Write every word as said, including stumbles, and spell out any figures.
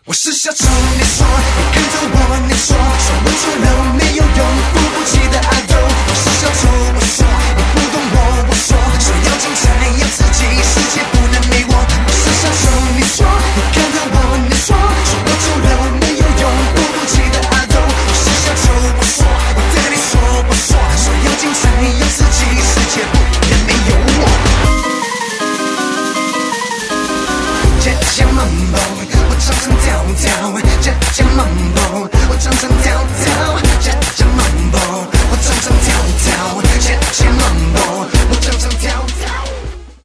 我是小丑，你说，你看着我，你说，说不出了没有用，付不起的爱。